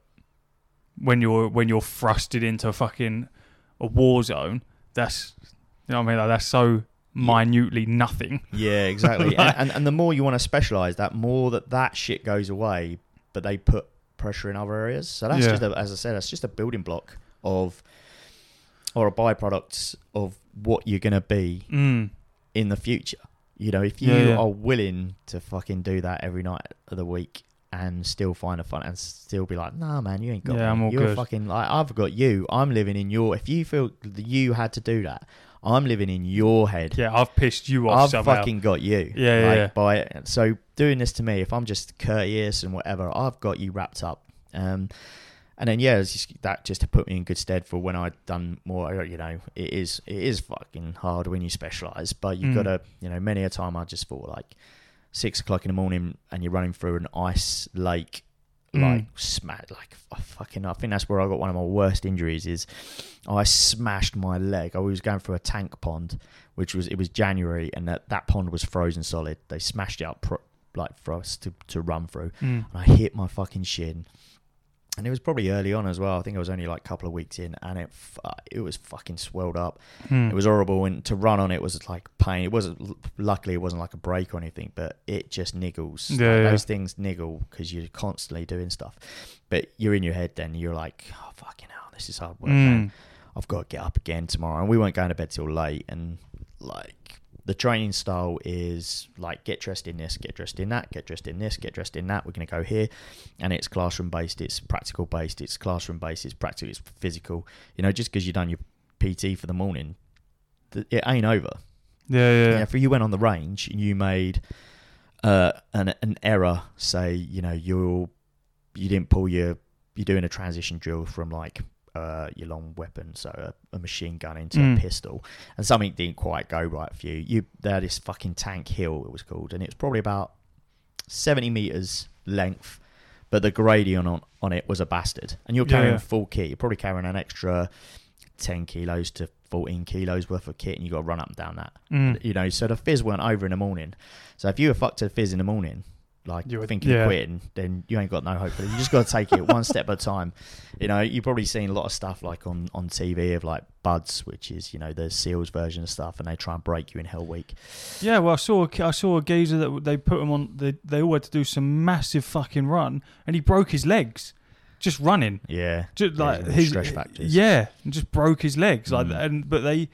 when you're when you're thrusted into a fucking a war zone, that's you know what I mean. Like, that's so minutely nothing. Yeah, exactly. Like- and, and and the more you want to specialise, that more that that shit goes away. But they put pressure in other areas. So that's Yeah. just, a, as I said, that's just a building block of, or a byproduct of what you're going to be Mm. in the future. You know, if you Yeah, yeah. are willing to fucking do that every night of the week and still find a fun and still be like, nah, man, you ain't got Yeah, me. I'm all You're good. fucking like, I've got you. I'm living in your. If you feel that you had to do that, I'm living in your head. Yeah, I've pissed you off I've somehow. fucking got you. Yeah, yeah, like, yeah. By so doing this to me, if I'm just courteous and whatever, I've got you wrapped up. Um, and then yeah, it's just, that just put me in good stead for when I'd done more. You know, it is it is fucking hard when you specialise, but you've Mm. got to. You know, many a time I just thought like six o'clock in the morning and you're running through an ice lake. Like Mm. smack, like I fucking. I think that's where I got one of my worst injuries. Is I smashed my leg. I was going through a tank pond, which was it was January, and that, that pond was frozen solid. They smashed it up pro, like for us to, to run through, Mm. and I hit my fucking shin. And it was probably early on as well. I think I was only like a couple of weeks in, and it fu- it was fucking swelled up. Mm. It was horrible, and to run on it was like pain. It wasn't. Luckily, it wasn't like a break or anything, but it just niggles. Yeah, Like, yeah. Those things niggle because you're constantly doing stuff. But you're in your head then. You're like, oh fucking hell, this is hard work. Man. Mm. I've got to get up again tomorrow, and we weren't going to bed till late. And like the training style is like get dressed in this, get dressed in that, get dressed in this, get dressed in that. We're going to go here, and it's classroom based, it's practical based, it's classroom based, it's practical, it's physical. You know, just because you've done your P T for the morning, th- it ain't over. Yeah, yeah. Yeah, if you went on the range and you made uh, an an error, say you know you're you didn't pull your you're doing a transition drill from like uh, your long weapon, so a, a machine gun into Mm. a pistol, and something didn't quite go right for you. You they had this fucking tank hill, it was called, and it was probably about seventy meters length, but the gradient on on it was a bastard. And you're carrying Yeah. full kit. You're probably carrying an extra ten kilos to fourteen kilos worth of kit, and you got to run up and down that. Mm. You know, so the fizz weren't over in the morning. So if you were fucked to the fizz in the morning, like You you would- thinking yeah. of quitting, then you ain't got no hope. You just got to take it one step at a time. You know, you've probably seen a lot of stuff like on, on T V of like Buds, which is, you know, the SEALs version of stuff, and they try and break you in Hell Week. Yeah, well, I saw a, I saw a geezer that they put him on. They they all had to do some massive fucking run, and he broke his legs just running. Yeah. Just like There's his stress factors. Yeah, and just broke his legs like Mm. that. And but they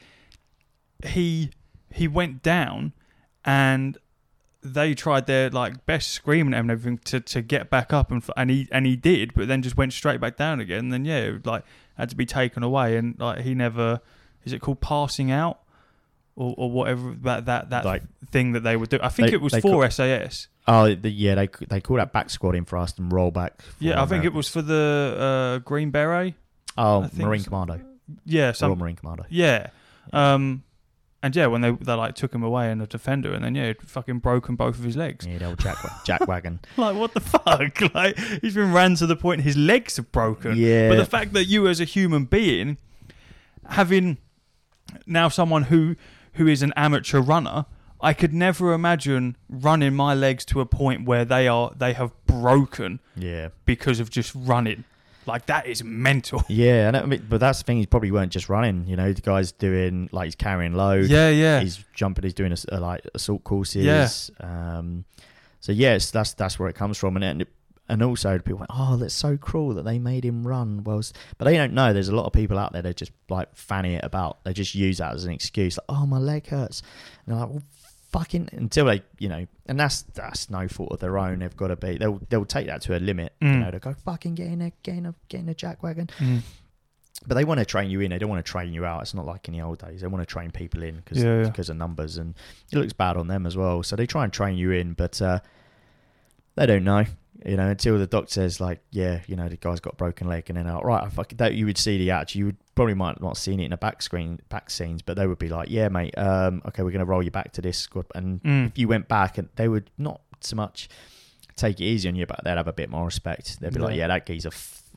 he he went down, and they tried their like best screaming at him and everything to, to get back up, and f- and he and he did, but then just went straight back down again. And then yeah, it, like had to be taken away, and like he never is it called passing out or or whatever that that that Like- thing that they would do. I think They- it was they for call- S A S. Oh, the, yeah, they they call that back squatting for us and roll back. for Yeah, I think it Americans. was for the uh, Green Beret. Oh, I think Marine so. Commando. Yeah, Royal some Marine Commando. yeah. Um, and yeah, when they they like took him away in a defender, and then yeah, he'd fucking broken both of his legs. Yeah, the old jack, jack wagon. Like what the fuck? Like he's been ran to the point his legs have broken. Yeah. But the fact that you, as a human being, having now someone who who is an amateur runner, I could never imagine running my legs to a point where they are they have broken Yeah. because of just running. Like that is mental. Yeah, and I mean, but that's the thing. He probably weren't just running. You know, the guy's doing like he's carrying load. Yeah, yeah. He's jumping. He's doing a, like assault courses. Yeah. Um. So yes, that's that's where it comes from, and and, and also people went, oh, that's so cruel that they made him run. Well, s- but they don't know. There's a lot of people out there that just like fanny it about. They just use that as an excuse. Like, oh, my leg hurts. And they're like, well, fucking until they, you know, and that's that's no fault of their own. They've got to be. They'll they'll take that to a limit. You Mm. know, they'll go fucking get in a get in a get in a jack wagon. Mm. But they want to train you in. They don't want to train you out. It's not like in the old days. They want to train people in because Yeah, yeah. because of numbers, and it looks bad on them as well. So they try and train you in, but uh, they don't know. You know, until the doctor says like, yeah, you know, the guy's got a broken leg, and then like, right, I fucking that you would see the act. You would probably might not have seen it in the back screen, back scenes, but they would be like, yeah, mate, um, okay, we're gonna roll you back to this squad. And Mm. if you went back, and they would not so much take it easy on you, but they'd have a bit more respect. They'd be like, Yeah. yeah, that geezer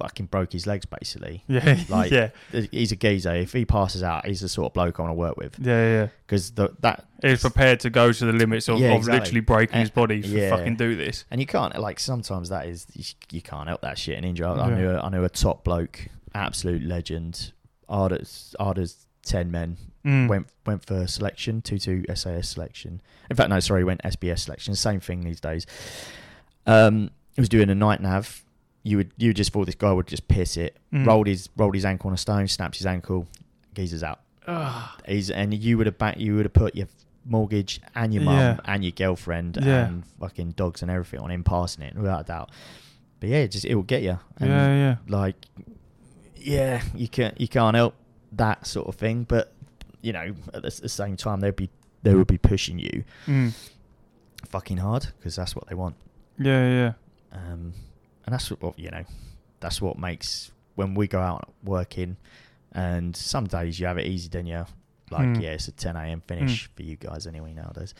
fucking broke his legs basically. Yeah, Like, yeah, he's a geezer. If he passes out, he's the sort of bloke I want to work with. yeah, yeah. Because that He's prepared to go to the limits of, Yeah, of exactly. literally breaking And- his body to yeah. fucking do this. and you can't like sometimes that is you, you can't help that shit and injure. I, I Yeah. knew a, I knew a top bloke, absolute legend. Arda's Arda's ten men Mm. went went for selection, two two S A S selection. In fact, no, sorry, went S B S selection. Same thing these days. Um, he was doing a night nav. You would you just thought this guy would just piss it. Mm. Rolled his rolled his ankle on a stone, snapped his ankle. Geezer's out. Ugh. He's and you would have back you would have put your mortgage and your mum Yeah. and your girlfriend Yeah. and fucking dogs and everything on him passing it without a doubt. But yeah, it just it will get you. And Yeah, yeah. like yeah, you can't you can't help that sort of thing. But you know, at the, the same time, they'd be they would be pushing you Mm. fucking hard because that's what they want. Yeah, yeah. Um, and that's what you know. That's what makes when we go out working. And some days you have it easy, don't you? Like, Mm. yeah, it's a ten a.m. finish for you guys anyway nowadays.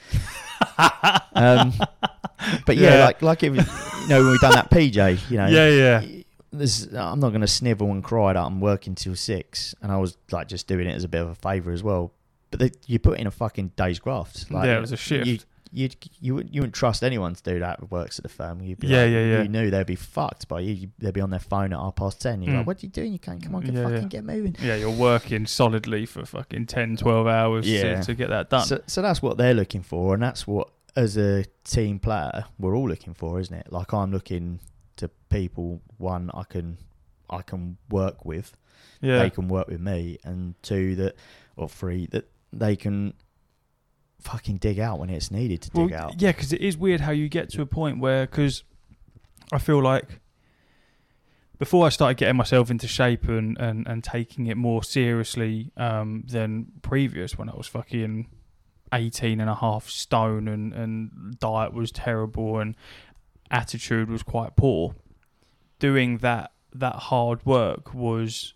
um, but yeah, Yeah. like like it was, you know, when we done that P J, you know, Yeah, yeah. There's, I'm not going to snivel and cry that I'm working till six, and I was like just doing it as a bit of a favour as well. But they, you put in a fucking day's graft. Like, Yeah, it was a shift. You, you you wouldn't you wouldn't trust anyone to do that who works at the firm. You'd be Yeah, like, yeah, yeah. You knew they'd be fucked by you. They'd be on their phone at half past ten. You're Mm. like, what are you doing? You can't come on, get Yeah, fucking yeah. get moving. Yeah, you're working solidly for fucking ten, twelve hours Yeah. to, to get that done. So, so that's what they're looking for, and that's what, as a team player, we're all looking for, isn't it? Like I'm looking to people, one, I can, I can work with, yeah. they can work with me, and two, that, or three, that they can fucking dig out when it's needed to dig Well, out. yeah, because it is weird how you get to a point where, because I feel like before I started getting myself into shape and, and, and taking it more seriously um, than previous, when I was fucking eighteen and a half stone and, and diet was terrible and attitude was quite poor, doing that that hard work was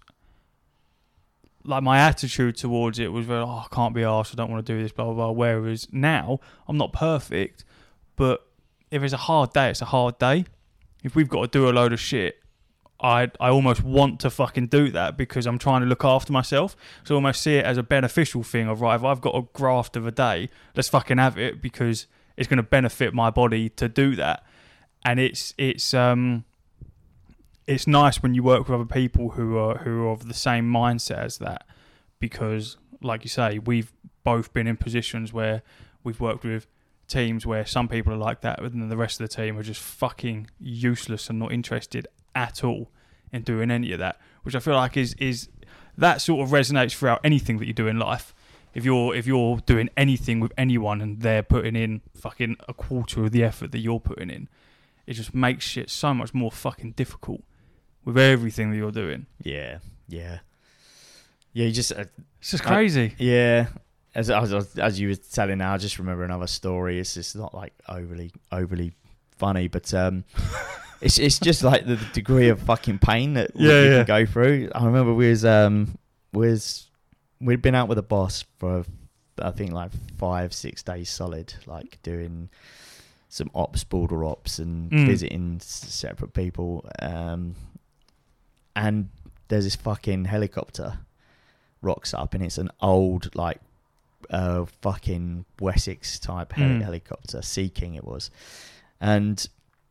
like my attitude towards it was very, oh, I can't be arsed, I don't want to do this, blah, blah, blah. Whereas now, I'm not perfect, but if it's a hard day, it's a hard day. If we've got to do a load of shit, I I almost want to fucking do that because I'm trying to look after myself. So I almost see it as a beneficial thing of, right, if I've got a graft of a day, let's fucking have it because it's going to benefit my body to do that. And it's it's um it's nice when you work with other people who are who are of the same mindset as that, because like you say, we've both been in positions where we've worked with teams where some people are like that, but then the rest of the team are just fucking useless and not interested at all in doing any of that, which I feel like is is that sort of resonates throughout anything that you do in life. If you're if you're doing anything with anyone and they're putting in fucking a quarter of the effort that you're putting in, it just makes shit so much more fucking difficult with everything that you're doing. Yeah, yeah, yeah. You just, uh, It's just crazy. I, yeah. As, as as you were telling now, I just remember another story. It's just not like overly overly funny, but um, it's it's just like the degree of fucking pain that we, Yeah, you yeah. can go through. I remember we was um was we'd been out with a boss for I think like five six days solid, like doing some ops, border ops, and Mm. visiting s- separate people. Um, and there's this fucking helicopter rocks up, and it's an old like uh, fucking Wessex type heli- Mm. helicopter, Sea King it was, and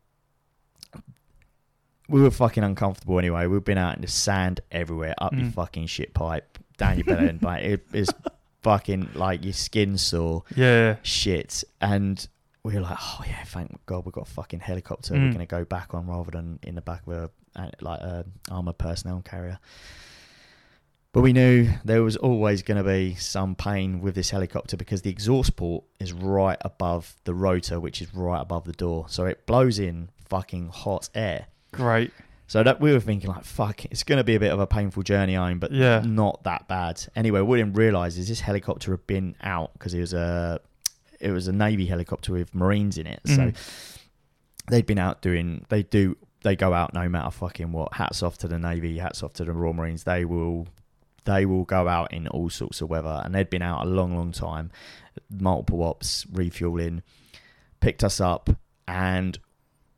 we were fucking uncomfortable anyway. We've been out in the sand everywhere, up your Mm. fucking shit pipe, down your belly, and like it is fucking like your skin sore Yeah. shit. And we were like, oh yeah, thank God we've got a fucking helicopter Mm. we're going to go back on rather than in the back of a uh, like a armoured personnel carrier. But we knew there was always going to be some pain with this helicopter because the exhaust port is right above the rotor, which is right above the door. So it blows in fucking hot air. Great. So that we were thinking like, fuck, it's going to be a bit of a painful journey home, but Yeah. not that bad. Anyway, what we didn't realise is this helicopter had been out because it was a it was a Navy helicopter with Marines in it. Mm. So they'd been out doing, they do, they go out no matter fucking what. Hats off to the Navy, hats off to the Royal Marines. They will, they will go out in all sorts of weather. And they'd been out a long, long time, multiple ops, refueling, picked us up, and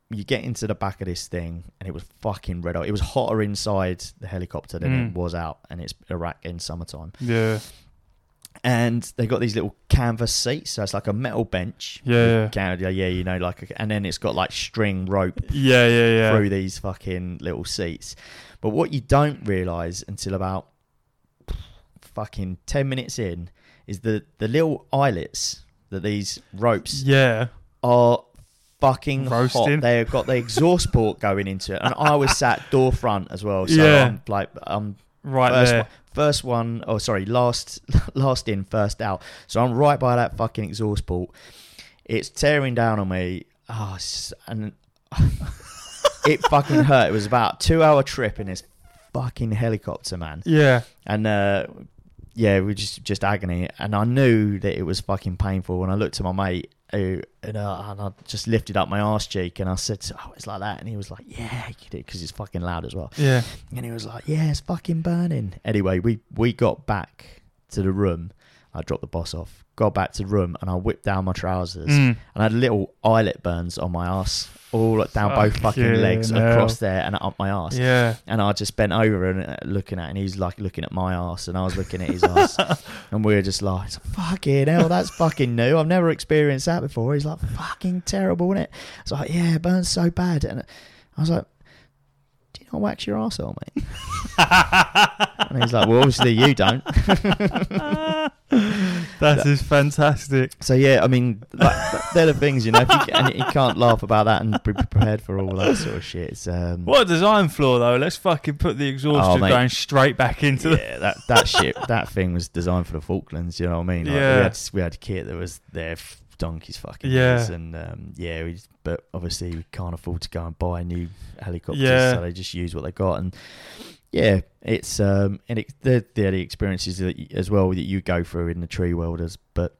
you get into the back of this thing, and it was fucking red hot. It was hotter inside the helicopter than Mm. it was out, and it's Iraq in summertime. Yeah. And they got these little canvas seats, so it's like a metal bench. Yeah, yeah, yeah, yeah. You know, like, a, and then it's got like string rope Yeah, yeah, yeah. through these fucking little seats. But what you don't realise until about fucking ten minutes in is the the little eyelets that these ropes Yeah. are fucking Roasting. hot. They've got the exhaust port going into it, and I was sat door front as well. So Yeah. I'm like, I'm Right first there. one, first one. Oh, sorry, last last in, first out. So I'm right by that fucking exhaust port. It's tearing down on me. Oh, it's- and it fucking hurt. It was about a two hour trip in this fucking helicopter, man. Yeah. And uh, yeah, we just just agony. And I knew that it was fucking painful. And I looked at my mate, who, and, uh, and I just lifted up my arse cheek, and I said, "Oh, it's like that." And he was like, "Yeah, because it's fucking loud as well." Yeah. And he was like, "Yeah, it's fucking burning." Anyway, we we got back to the room. I dropped the boss off. Got back to the room, and I whipped down my trousers, Mm. and I had little eyelet burns on my ass, all down both fucking Fucking legs, hell. across there, and up my ass. Yeah. And I just bent over and uh, looking at, and he's like looking at my ass, and I was looking at his ass, and we were just like, "Fucking hell, that's fucking new. I've never experienced that before." He's like, "Fucking terrible, isn't it?" I was like, "Yeah, it burns so bad," and I was like, "Do you not wax your arsehole, mate?" And he's like, "Well, obviously you don't." That is fantastic. So yeah, I mean, like, they're the things, you know. If you, and you can't laugh about that and be prepared for all that sort of shit. It's, um, What a design flaw, though. Let's fucking put the exhaust Oh, just mate. going straight back into the... yeah, that that shit, that thing was designed for the Falklands. You know what I mean? Like, Yeah. we had we had kit that was there f- donkeys fucking Yeah. years, and um, yeah, we just, but obviously we can't afford to go and buy new helicopters, Yeah. so they just use what they got. And yeah, it's um, and it, they're, they're the experiences that you, as well that you go through in the tree welders, but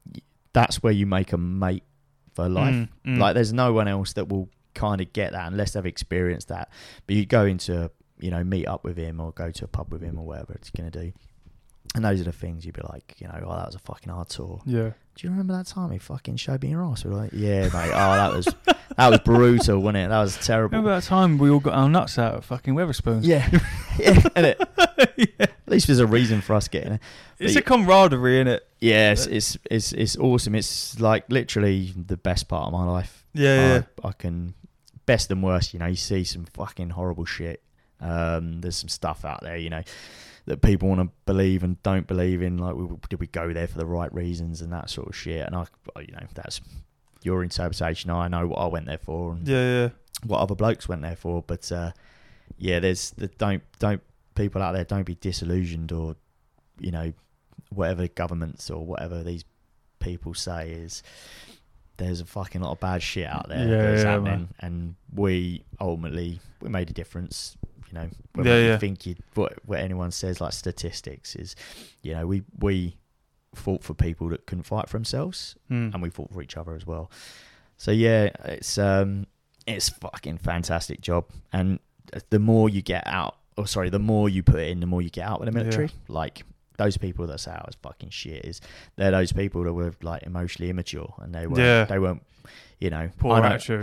that's where you make a mate for life. Mm, mm. Like, there's no one else that will kind of get that unless they've experienced that. But you go into, you know, meet up with him or go to a pub with him or whatever it's going to do. And those are the things you'd be like, you know, oh, that was a fucking hard tour. Yeah. Do you remember that time he fucking showed me your ass? We're like, yeah, mate. Oh, that was that was brutal, wasn't it? That was terrible. Remember that time we all got our nuts out at fucking Weatherspoons? Yeah, yeah, innit? Yeah. At least there's a reason for us getting it. It's But a camaraderie, innit? yeah, it's, it's it's it's awesome. It's like literally the best part of my life. Yeah, yeah. I, I can, best and worst, you know, you see some fucking horrible shit. Um, there's some stuff out there, you know, that people want to believe and don't believe in. Like, we, did we go there for the right reasons and that sort of shit? And I, you know, that's your interpretation. I know what I went there for and Yeah, yeah. what other blokes went there for. But uh, yeah, there's the don't don't people out there, don't be disillusioned, or you know, whatever governments or whatever these people say is. There's a fucking lot of bad shit out there Yeah, that's yeah, happening, man. and we ultimately we made a difference. You know, when Yeah, you yeah. think you what what anyone says like statistics is, you know, we we fought for people that couldn't fight for themselves, Mm. and we fought for each other as well. So yeah, it's um it's fucking fantastic job, and the more you get out, or sorry, the more you put in, the more you get out with the military. Yeah. Like, those people that say, "Oh, it's fucking shit," is they're those people that were like emotionally immature, and they weren't Yeah. they weren't you know Poor I know, attitude.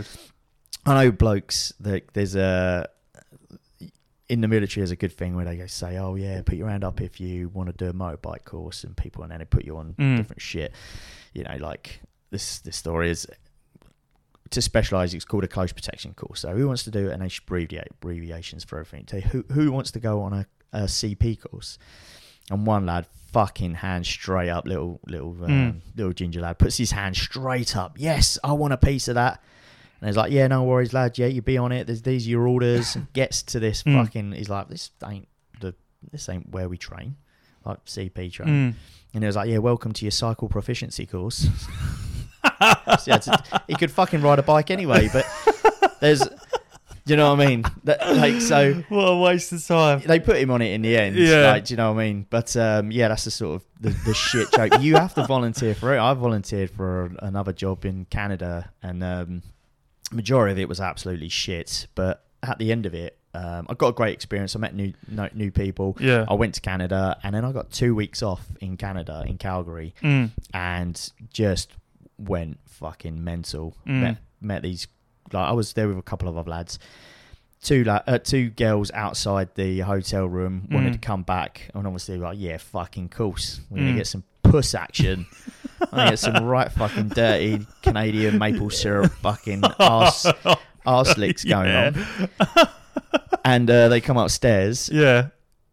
I know blokes that there's a in the military there's a good thing where they go say, "Oh yeah, put your hand up if you want to do a motorbike course," and people, and then they put you on Mm. different shit. You know, like this this story is to specialise. It's called a close protection course. So who wants to do it? And they abbreviate abbreviations for everything. So who who wants to go on a, a C P course? And one lad, fucking hand straight up, little little um, Mm. little ginger lad, puts his hand straight up. Yes, I want a piece of that. And he's like, "Yeah, no worries, lad. Yeah, you be on it. There's these are your orders." And gets to this Mm. fucking. He's like, "This ain't the. This ain't where we train, like C P train." Mm. And he was like, "Yeah, welcome to your cycle proficiency course." So, yeah, it's- he could fucking ride a bike anyway, but there's, you know what I mean? That, like, so What a waste of time. they put him on it in the end. Yeah. Like, do you know what I mean? But um, yeah, that's the sort of the, the shit joke. You have to volunteer for it. I volunteered for another job in Canada, and um, majority of it was absolutely shit. But at the end of it, um, I got a great experience. I met new no, new people. Yeah. I went to Canada, and then I got two weeks off in Canada, in Calgary, Mm. and just went fucking mental. Mm. Met met these like I was there with a couple of other lads. Two la- uh, two girls outside the hotel room wanted Mm. to come back, and obviously like, yeah, fucking course, we're gonna Mm. get some puss action. I'm gonna get some right fucking dirty Canadian maple syrup fucking arse arse licks going Yeah. on. And uh, they come upstairs, Yeah.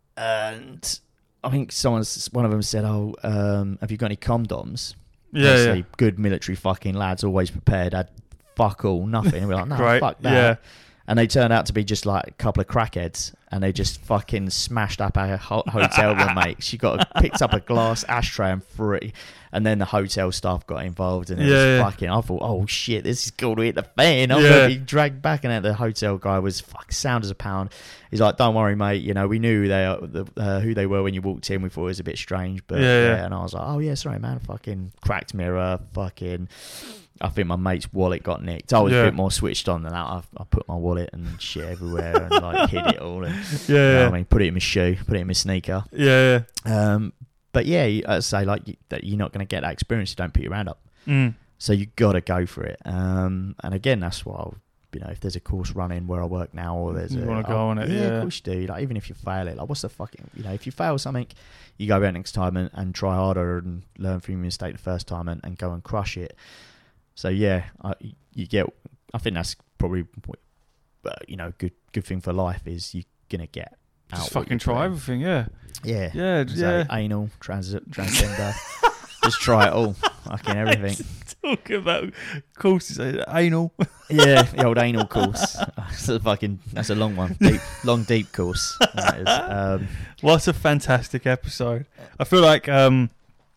and I think someone's one of them said, "Oh, um, have you got any condoms?" Yeah. Obviously, Yeah. good military fucking lads, always prepared. Had fuck all, nothing. And we're like, no, Great. fuck that. Yeah. And they turned out to be just like a couple of crackheads, and they just fucking smashed up our ho- hotel room, mate. She got a, picked up a glass ashtray and threw it, and then the hotel staff got involved, and it Yeah, was yeah. fucking. I thought, oh shit, this is going to hit the fan. I'm Yeah. going to be dragged back, and then the hotel guy was fuck sound as a pound. He's like, don't worry, mate. You know, we knew who they are, the, uh, who they were when you walked in. We thought it was a bit strange, but Yeah, yeah. yeah. And I was like, oh yeah, sorry, man. Fucking cracked mirror, fucking. I think my mate's wallet got nicked. I was Yeah. a bit more switched on than that. I, I put my wallet and shit everywhere and like hid it all. And, Yeah. you know Yeah. what I mean, put it in my shoe, put it in my sneaker. Yeah. Um, but yeah, you- I'd say like you- that you're not going to get that experience. You don't put your hand up, Yeah. Mm. so you got to go for it. Um, and again, that's why I'll, you know, if there's a course running where I work now, or there's You a, wanna go I'll- on it, yeah, yeah. of course you do. Like even if you fail it, like what's the fucking, you know, if you fail something, you go back next time and, and try harder and learn from your mistake the first time and, and go and crush it. So yeah, I, you get. I think that's probably, uh, you know, good good thing for life is you're gonna get out. Just what fucking you try put in. everything. Yeah. Yeah, Yeah. So Yeah. anal, trans, transgender, just try it all, fucking everything. Talk about courses, uh, anal. Yeah, the old anal course. That's a fucking, that's a long one, deep, long deep course. That is. Um, What a fantastic episode! I feel like um,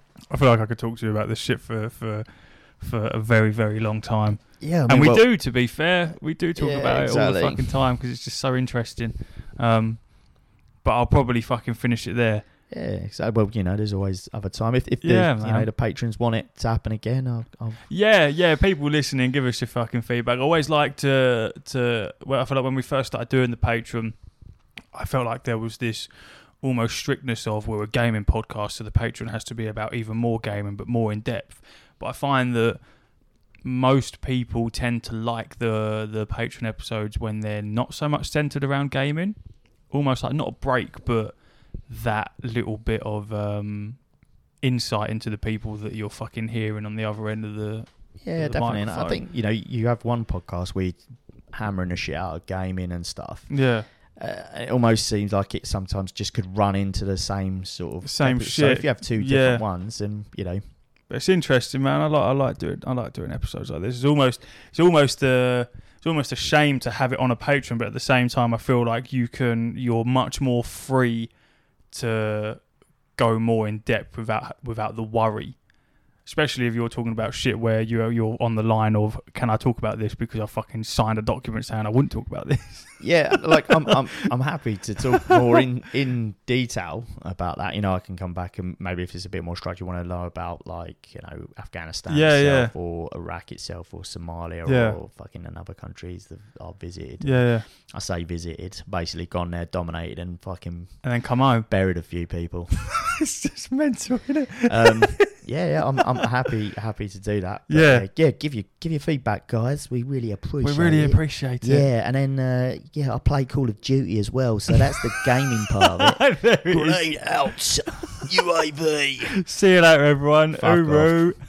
I feel like I could talk to you about this shit for for for a very very long time. yeah, I mean, And we well, do, to be fair, we do talk Yeah, about it all exactly. the fucking time because it's just so interesting. Um, but I'll probably fucking finish it there. Yeah, so well, you know, there's always other time. If if the, Yeah, you man. know the patrons want it to happen again, I'll, I'll Yeah, yeah. People listening, give us your fucking feedback. I always like to to. Well, I feel like when we first started doing the Patreon, I felt like there was this almost strictness of we're a gaming podcast, so the Patreon has to be about even more gaming, but more in depth. But I find that most people tend to like the the Patreon episodes when they're not so much centered around gaming, almost like not a break, but that little bit of um, insight into the people that you're fucking hearing on the other end of the. yeah, the definitely. And I microphone. think you know you have one podcast where you're hammering the shit out of gaming and stuff. Yeah. Uh, it almost seems like it sometimes just could run into the same sort of Same topic. So shit. if you have two Yeah. different ones, and you know, But it's interesting, man. I like I like doing I like doing episodes like this. It's almost it's almost a it's almost a shame to have it on a Patreon, but at the same time, I feel like you can you're much more free to go more in depth without without the worry. Especially if you're talking about shit where you're you're on the line of, can I talk about this because I fucking signed a document saying I wouldn't talk about this. yeah, like I'm I'm I'm happy to talk more in in detail about that. You know, I can come back and maybe if it's a bit more structured, you want to know about like you know Afghanistan Yeah, itself yeah. or Iraq itself or Somalia Yeah. or fucking another countries that I've visited. Yeah, yeah. I say visited, basically gone there, dominated, and fucking And then come home. buried a few people. It's just mental, isn't it? um, yeah, yeah, I'm I'm happy happy to do that. But, Yeah. uh, yeah. Give you give your feedback, guys. We really appreciate. We really it. appreciate it. Yeah, and then uh, yeah, I play Call of Duty as well, so that's the gaming part of it. There it is. Grenade out, U A V. See you later, everyone. Fuck off. Uru.